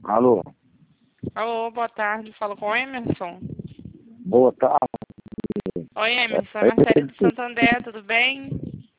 Alô, Alô, boa tarde. Falo com o Emerson. boa tarde. Oi, Emerson. É Marcele do Santander, tudo bem?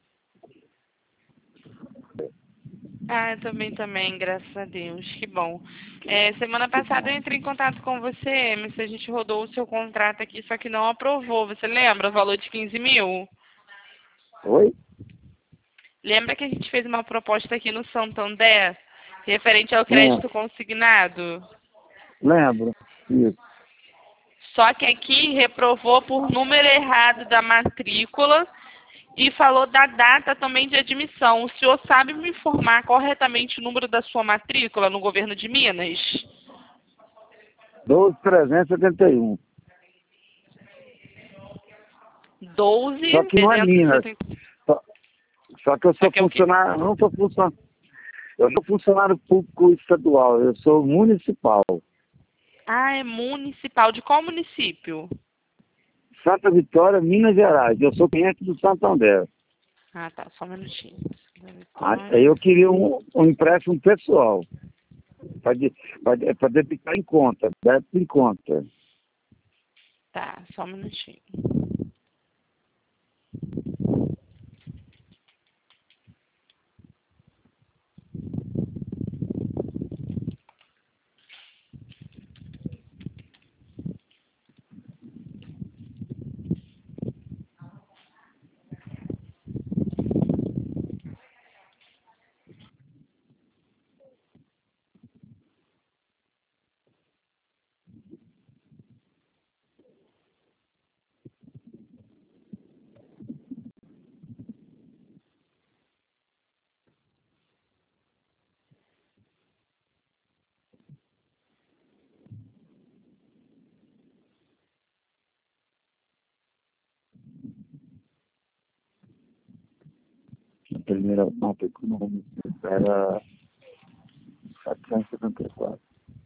Ah, eu também, graças a Deus. Que bom. Semana passada eu entrei em contato com você, Emerson. A gente rodou o seu contrato aqui, só que não aprovou. Você lembra o valor de 15 mil? Oi? Lembra que a gente fez uma proposta aqui no Santander, referente ao Lembro, crédito consignado? lembro. Isso. Só que aqui reprovou por número errado da matrícula e falou da data também de admissão. O senhor sabe me informar corretamente o número da sua matrícula no governo de Minas? 12.371. Só que não é Minas. 12.370. Só, só que eu Só sou que é o quê? funcionário, não sou funcionário. Eu sou funcionário público estadual, eu sou municipal. Ah, é municipal. De qual município? Santa Vitória, Minas Gerais. Eu sou cliente do Santander. Ah, tá. Só um minutinho. Santa Aí Vitória. eu queria um empréstimo pessoal. Para debitar em conta, débito em conta. Tá, só um minutinho. A primeira nota econômica era 774.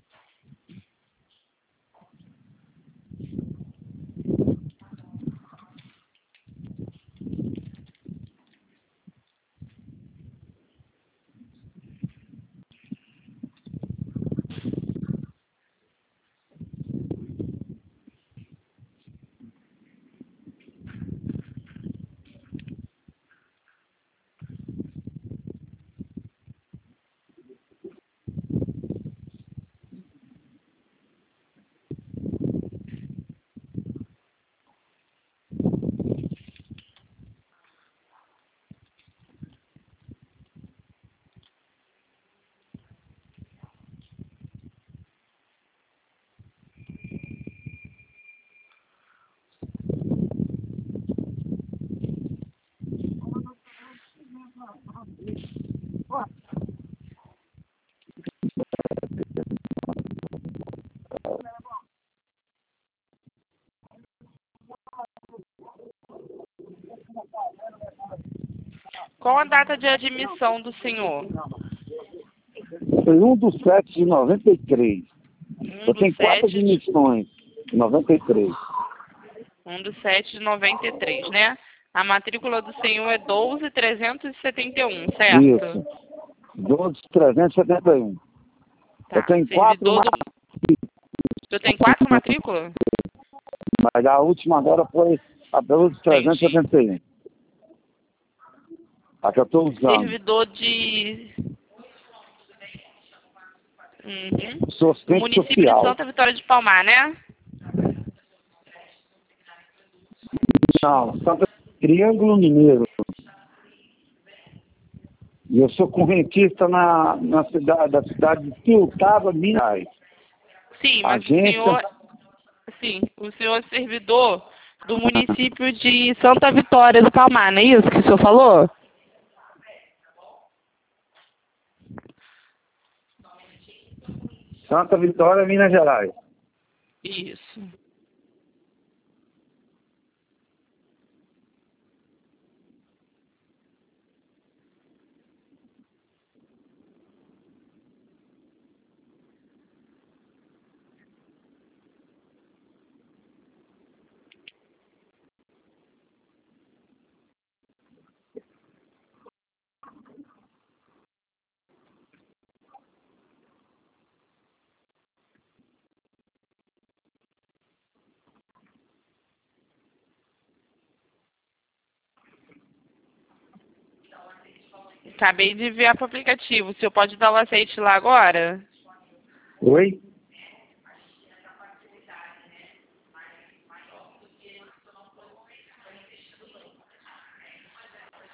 Qual a data de admissão do senhor? Foi 1/7/93. 1 Eu do tenho 4 7 de, admissões. 93. 1 do 7 de 93, né? A matrícula do senhor é 12.371, certo? Isso. 12.371. Eu Tá. tenho 4, Servidor do... O senhor tem 4 matrículas? mas a última agora foi a Entendi. 12.371. A que eu estou usando. Servidor de... Uhum. Sou Do assistente município de social. Santa Vitória de Palmar, né? Não, Santa Triângulo Mineiro. E eu sou correntista na cidade, da cidade de Tiltava, Minas Gerais. Sim, mas o Agência. senhor... Sim, o senhor é servidor do município de Santa Vitória do Palmar, não é isso que o senhor falou? Santa Vitória, Minas Gerais. Isso. Acabei de enviar para o aplicativo. O senhor pode dar o aceite lá agora? Oi?